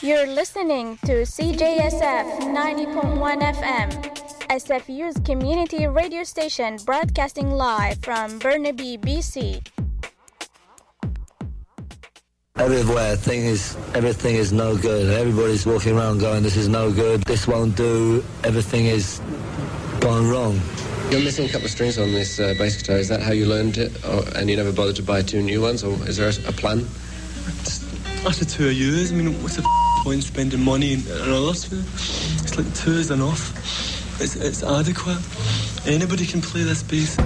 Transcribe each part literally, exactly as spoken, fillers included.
You're listening to C J S F ninety point one F M, S F U's community radio station broadcasting live from Burnaby, B C. Everywhere, thing is, everything is no good. Everybody's walking around going, this is no good, this won't do, everything is gone wrong. You're missing a couple of strings on this uh, bass guitar. Is that how you learned it? Or, and you never bothered to buy two new ones? Or is there a, a plan? After two years, I mean, what's the f- point spending money on others? It's like two is enough. It's, it's adequate. Anybody can play this bass.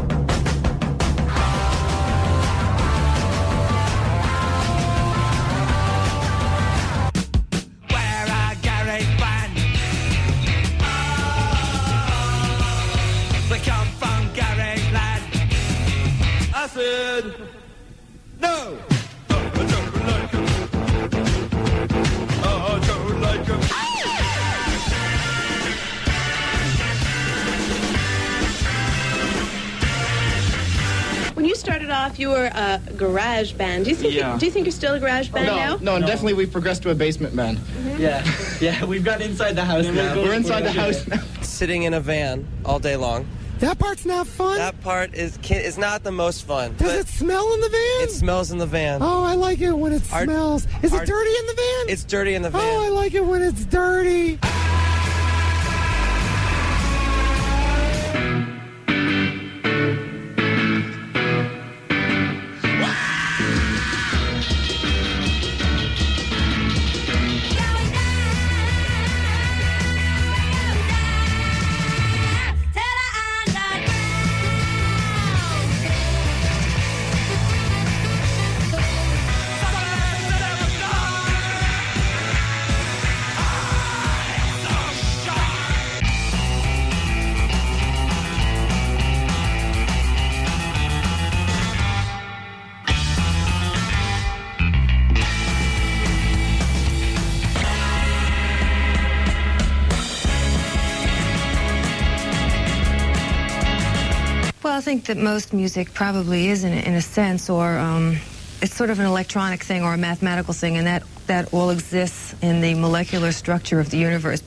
No! Oh, I don't like him. Oh, I don't like him. When you started off, you were a garage band. Do you think? Yeah. You, do you think you're still a garage band no, now? No, no, definitely we've progressed to a basement band. Mm-hmm. Yeah, yeah, we've got inside the house now. We're, we're inside the house now. Sitting in a van all day long. That part's not fun. That part is is not the most fun. Does it smell in the van? It smells in the van. Oh, I like it when it Our, smells. Is our, it dirty in the van? It's dirty in the van. Oh, I like it when it's dirty. I think that most music probably is in, in a sense, or um, it's sort of an electronic thing or a mathematical thing, and that, that all exists in the molecular structure of the universe.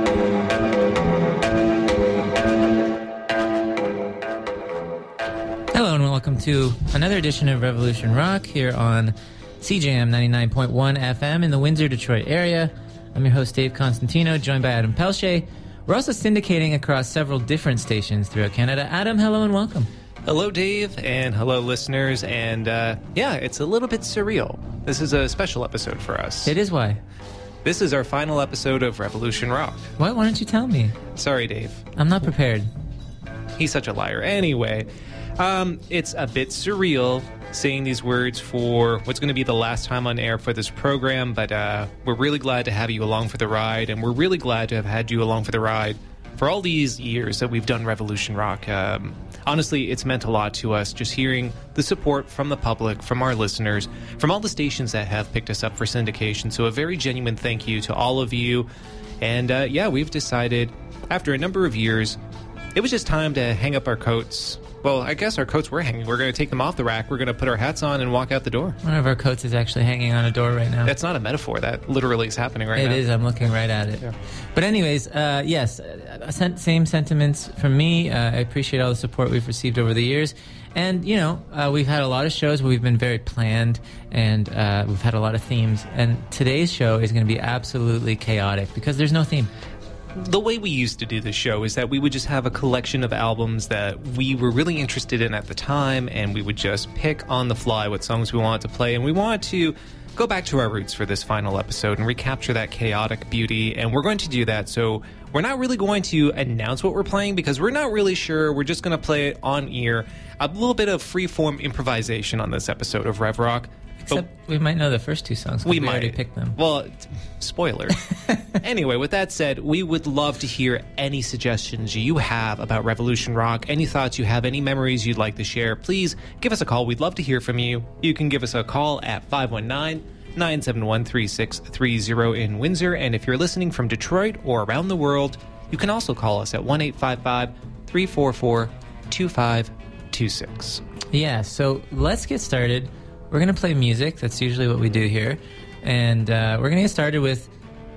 Hello and welcome to another edition of Revolution Rock here on C J M ninety-nine point one F M in the Windsor, Detroit area. I'm your host, Dave Constantino, joined by Adam Pelche. We're also syndicating across several different stations throughout Canada. Adam, hello and welcome. Hello, Dave, and hello, listeners. And uh, yeah, it's a little bit surreal. This is a special episode for us. It is. Why? This is our final episode of Revolution Rock. What? Why don't you tell me? Sorry, Dave. I'm not prepared. He's such a liar. Anyway, um, it's a bit surreal saying these words for what's going to be the last time on air for this program, but uh, we're really glad to have you along for the ride, and we're really glad to have had you along for the ride for all these years that we've done Revolution Rock. Um, honestly, it's meant a lot to us just hearing the support from the public, from our listeners, from all the stations that have picked us up for syndication. So a very genuine thank you to all of you. And uh, yeah, we've decided after a number of years, it was just time to hang up our coats. Well, I guess our coats were hanging. We're going to take them off the rack. We're going to put our hats on and walk out the door. One of our coats is actually hanging on a door right now. That's not a metaphor. That literally is happening right it now. It is. I'm looking right at it. Yeah. But anyways, uh, yes, uh, same sentiments from me. Uh, I appreciate all the support we've received over the years. And, you know, uh, we've had a lot of shows where we've been very planned, and uh, we've had a lot of themes. And today's show is going to be absolutely chaotic because there's no theme. The way we used to do this show is that we would just have a collection of albums that we were really interested in at the time, and we would just pick on the fly what songs we wanted to play, and we wanted to go back to our roots for this final episode and recapture that chaotic beauty, and we're going to do that. So we're not really going to announce what we're playing because we're not really sure. We're just going to play it on ear. A little bit of free-form improvisation on this episode of Rev Rock. Except but we might know the first two songs. We, we might already picked them. Well, spoiler. Anyway, with that said, we would love to hear any suggestions you have about Revolution Rock, any thoughts you have, any memories you'd like to share. Please give us a call. We'd love to hear from you. You can give us a call at five one nine, nine seven one, three six three zero in Windsor. And if you're listening from Detroit or around the world, you can also call us at one eight five five, three four four, two five two six. Yeah, so let's get started. We're going to play music. That's usually what we do here. And uh, we're going to get started with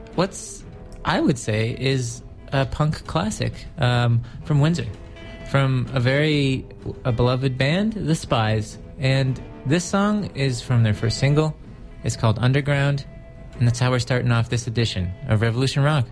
what's I would say is a punk classic um, from Windsor, from a very a beloved band, The Spies. And this song is from their first single. It's called Underground, and that's how we're starting off this edition of Revolution Rock.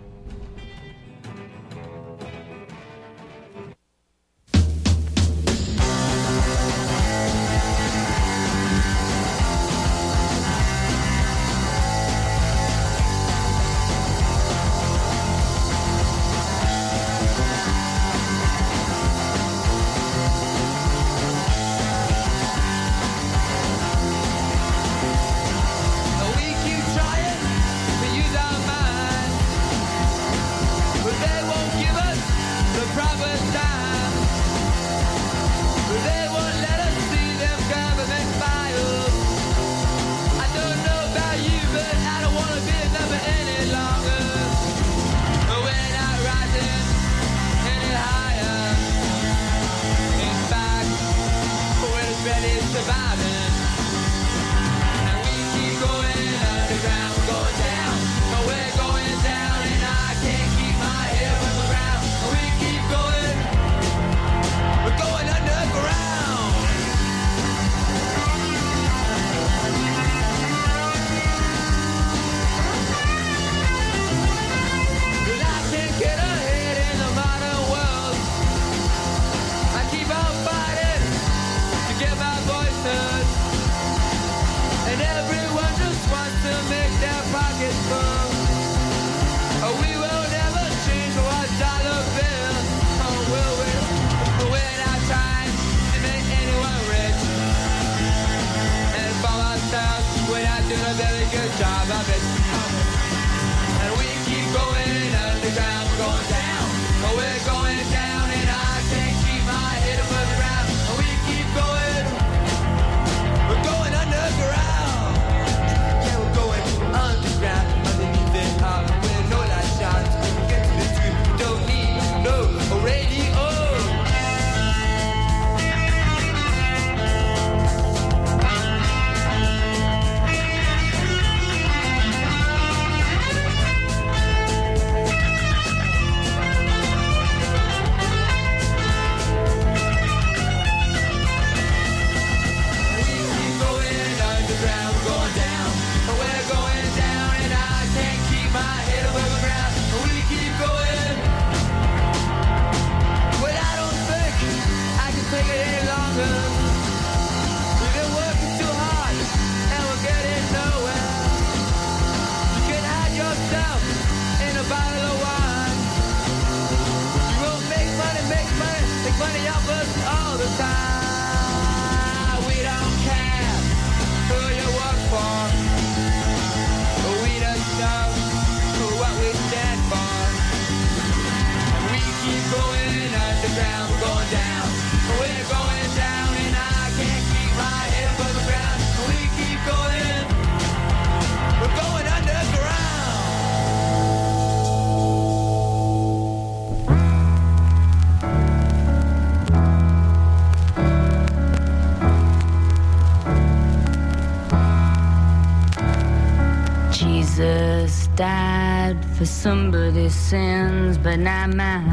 Jesus died for somebody's sins, but not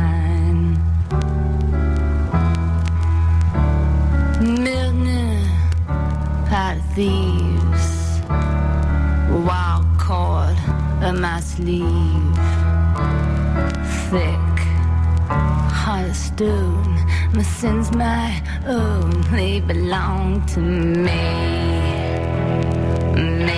mine. Milton, pot of thieves, wild cord of my sleeve, thick, heart of stone. My sins my own, they belong to me. Me.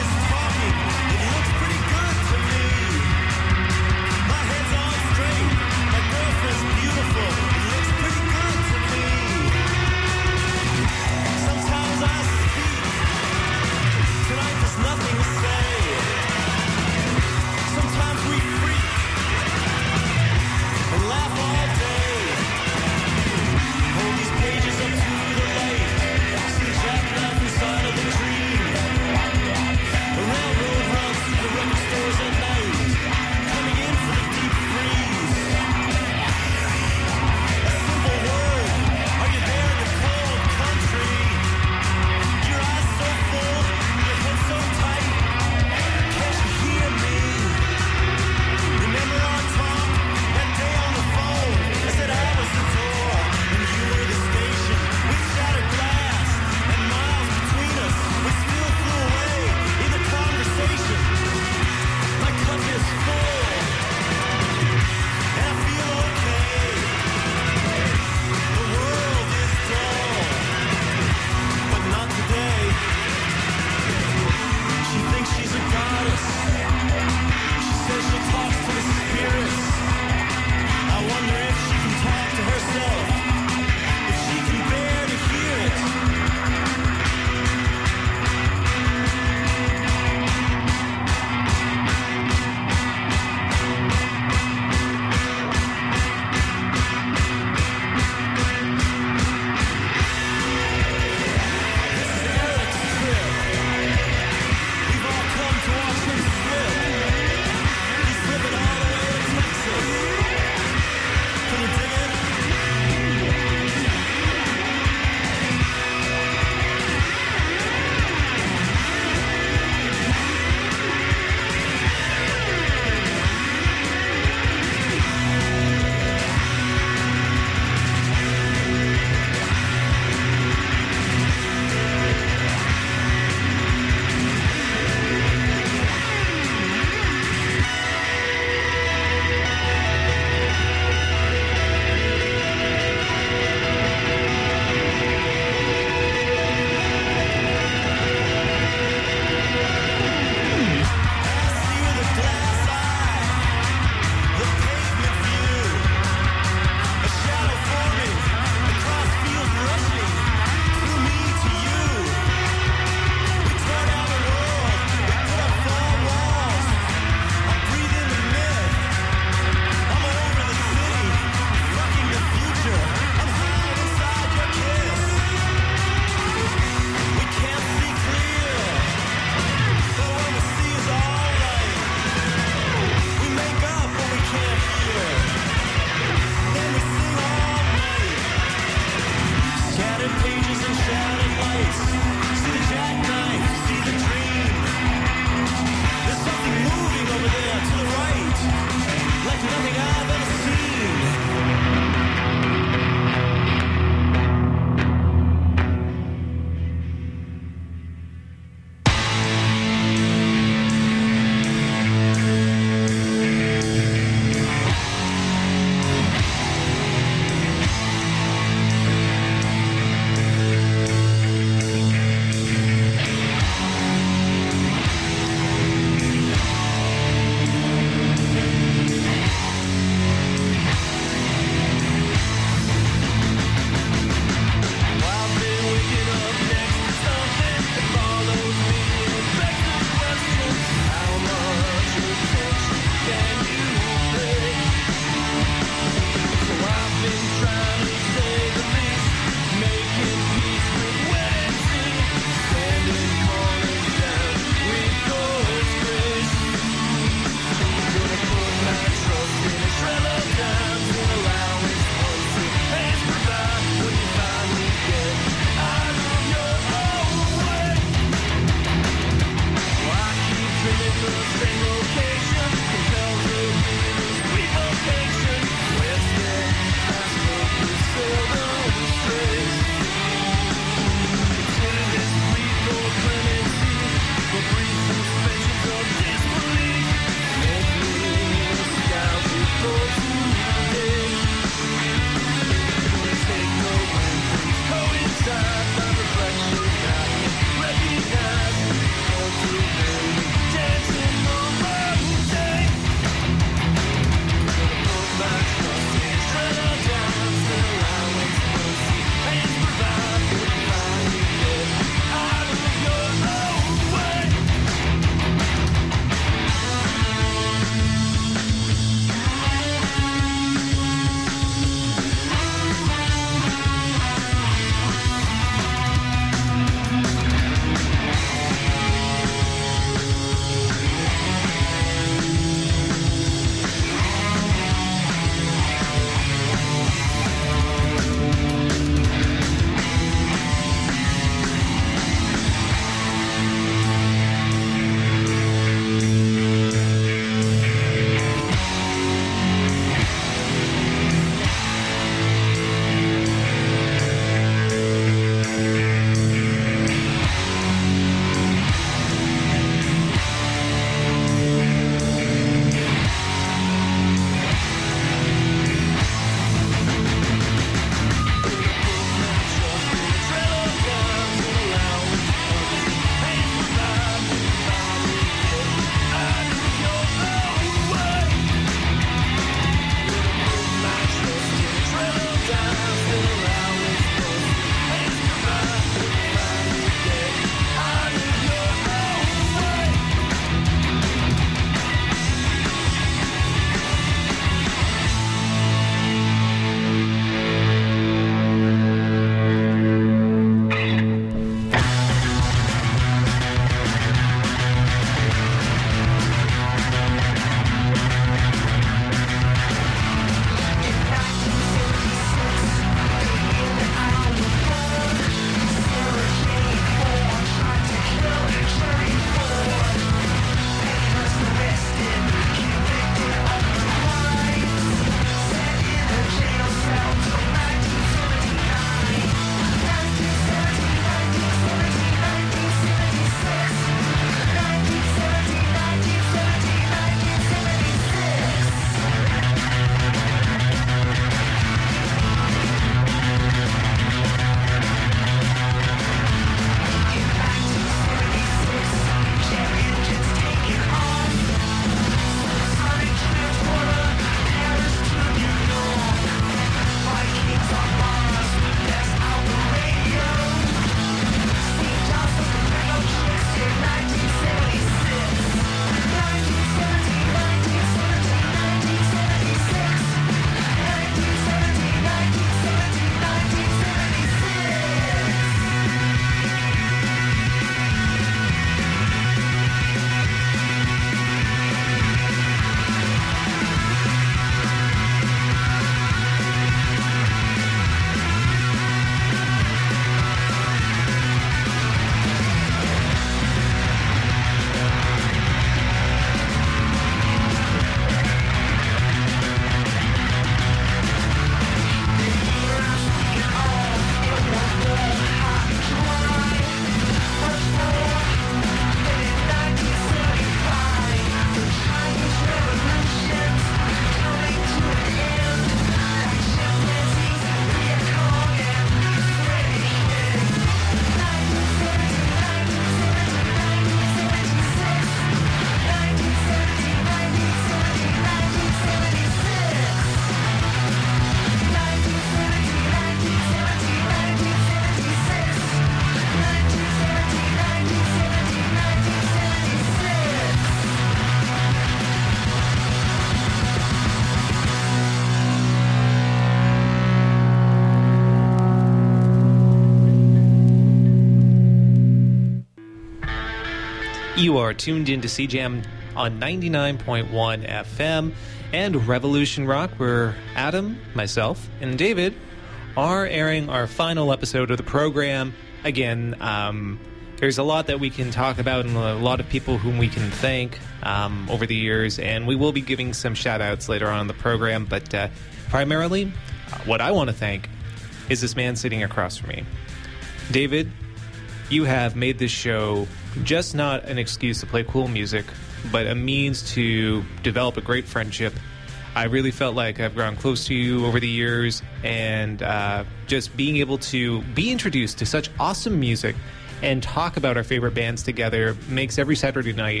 You are tuned in to C Jam on ninety-nine point one F M and Revolution Rock, where Adam, myself, and David are airing our final episode of the program. Again, um, there's a lot that we can talk about and a lot of people whom we can thank um, over the years, and we will be giving some shout-outs later on in the program, but uh, primarily, what I want to thank is this man sitting across from me. David, you have made this show just not an excuse to play cool music, but a means to develop a great friendship. I really felt like I've grown close to you over the years, and uh, just being able to be introduced to such awesome music and talk about our favorite bands together makes every Saturday night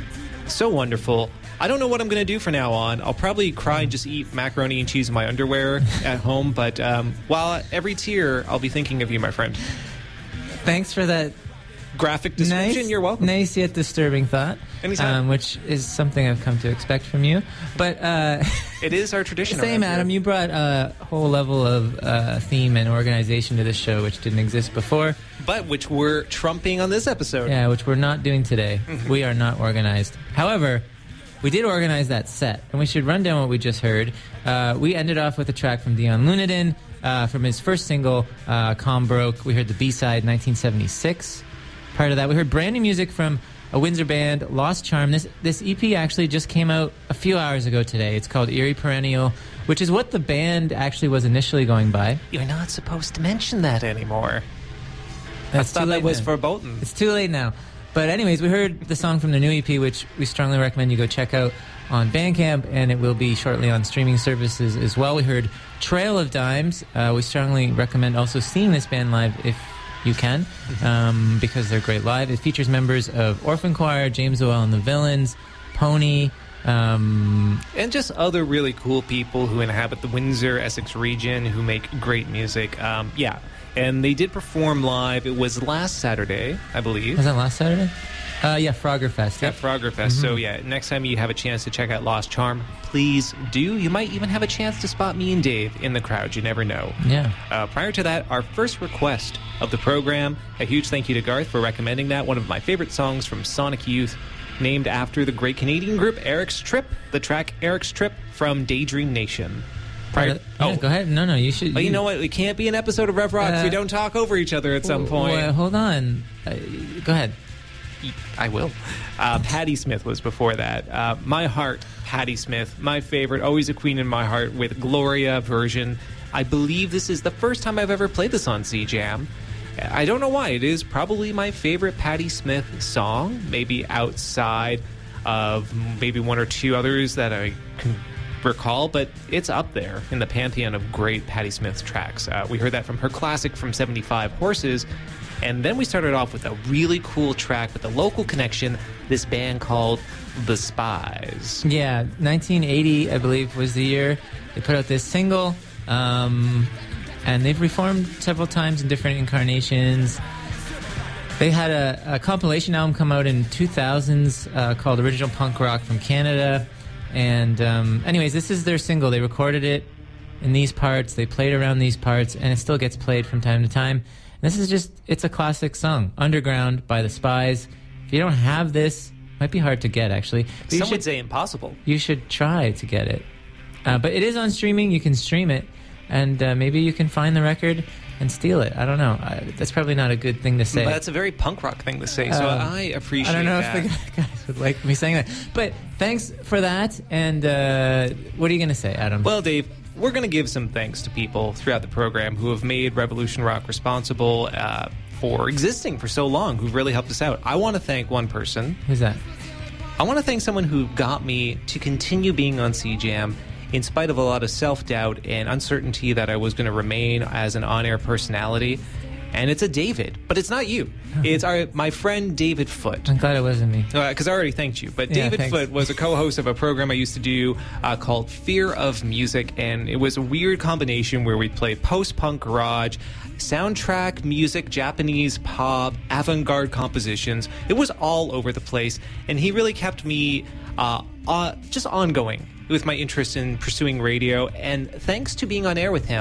so wonderful. I don't know what I'm going to do from now on. I'll probably cry and just eat macaroni and cheese in my underwear at home, but um, while every tear, I'll be thinking of you, my friend. Thanks for that graphic description. Nice, You're welcome. Nice yet disturbing thought. Anytime. Um, which is something I've come to expect from you. But uh, it is our tradition. Same, Adam. You brought a whole level of uh, theme and organization to this show, which didn't exist before. But which we're trumping on this episode. Yeah, which we're not doing today. We are not organized. However, we did organize that set, and we should run down what we just heard. Uh, we ended off with a track from Dion Lunadin uh, from his first single, uh, Calm Broke. We heard the B-side, nineteen seventy-six. Prior to that, we heard brand new music from a Windsor band, Lost Charm. This this E P actually just came out a few hours ago today. It's called Eerie Perennial, which is what the band actually was initially going by. You're not supposed to mention that anymore. That's I thought that was verboten. It's too late now. But anyways, we heard the song from the new E P, which we strongly recommend you go check out on Bandcamp, and it will be shortly on streaming services as well. We heard Trail of Dimes. Uh, we strongly recommend also seeing this band live if you can, um, because they're great live. It features members of Orphan Choir, James Owell and the Villains, Pony, um, and just other really cool people who inhabit the Windsor, Essex region who make great music. Um, yeah. And they did perform live. It was last Saturday, I believe. Was that last Saturday? Uh, yeah, Frogger Fest. Yeah, Frogger Fest. Mm-hmm. So, yeah, next time you have a chance to check out Lost Charm, please do. You might even have a chance to spot me and Dave in the crowd. You never know. Yeah. Uh, prior to that, our first request of the program, a huge thank you to Garth for recommending that. One of my favorite songs from Sonic Youth, named after the great Canadian group Eric's Trip, the track Eric's Trip from Daydream Nation. Prior, yeah, oh, go ahead. No, no, you should. Oh, you, you know what? It can't be an episode of Rev Rock uh, if we don't talk over each other at some point. Well, hold on. Uh, go ahead. I will. Uh, Patti Smith was before that. Uh, My Heart, Patti Smith, my favorite. Always a queen in my heart with Gloria version. I believe this is the first time I've ever played this on C Jam. I don't know why. It is probably my favorite Patti Smith song, maybe outside of maybe one or two others that I can recall, but it's up there in the pantheon of great Patti Smith tracks. Uh, we heard that from her classic from seventy-five, Horses, and then we started off with a really cool track with a local connection, this band called The Spies. Yeah, nineteen eighty, I believe, was the year they put out this single, um, and they've reformed several times in different incarnations. They had a, a compilation album come out in two thousands uh, called Original Punk Rock from Canada. And um, anyways, this is their single. They recorded it in these parts. They played around these parts, and it still gets played from time to time. And this is just, it's a classic song. Underground by The Spies. If you don't have this, it might be hard to get, actually. But Some you should, would say impossible. You should try to get it. Uh, but it is on streaming. You can stream it. And uh, maybe you can find the record and steal it. I don't know. I, that's probably not a good thing to say. But that's a very punk rock thing to say, so um, I appreciate that. I don't know that. if the guys would like me saying that. But thanks for that. And uh, what are you going to say, Adam? Well, Dave, we're going to give some thanks to people throughout the program who have made Revolution Rock responsible uh, for existing for so long, who've really helped us out. I want to thank one person. Who's that? I want to thank someone who got me to continue being on C Jam in spite of a lot of self-doubt and uncertainty that I was going to remain as an on-air personality. And it's a David, but it's not you. It's our my friend David Foote. I'm glad it wasn't me. Because uh, I already thanked you. But yeah, David thanks. Foote was a co-host of a program I used to do uh, called Fear of Music, and it was a weird combination where we played post-punk garage, soundtrack music, Japanese pop, avant-garde compositions. It was all over the place, and he really kept me uh, uh, just ongoing with my interest in pursuing radio. And thanks to being on air with him,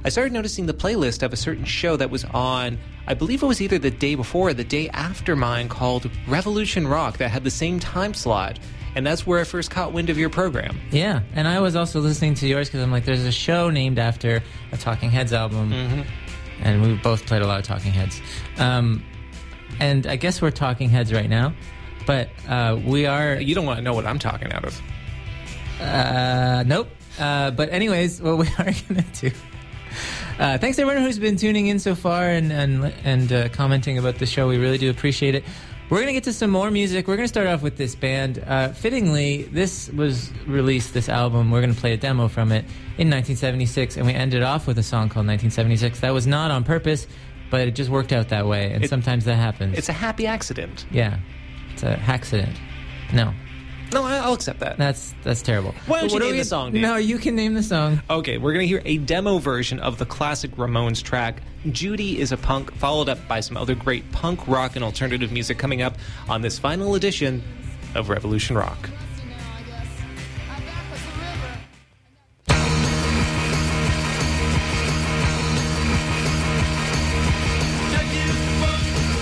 I started noticing the playlist of a certain show that was on, I believe it was either the day before or the day after mine, called Revolution Rock, that had the same time slot. And that's where I first caught wind of your program. Yeah, and I was also listening to yours because I'm like, there's a show named after a Talking Heads album. Mm-hmm. And we both played a lot of Talking Heads. Um, and I guess we're Talking Heads right now. But uh, we are... You don't want to know what I'm talking out of. Uh, nope. Uh, but anyways, what we are going to do... Uh, thanks to everyone who's been tuning in so far and and, and uh, commenting about the show. We really do appreciate it. We're going to get to some more music. We're going to start off with this band. Uh, fittingly, this was released, this album. We're going to play a demo from it in nineteen seventy-six, and we ended off with a song called nineteen seventy-six. That was not on purpose, but it just worked out that way, and it, sometimes that happens. It's a happy accident. Yeah. It's a accident. No. No, I'll accept that. That's that's terrible. Why don't you what name we, the song, Dave? No, you can name the song. Okay, we're going to hear a demo version of the classic Ramones track, Judy is a Punk, followed up by some other great punk rock and alternative music coming up on this final edition of Revolution Rock.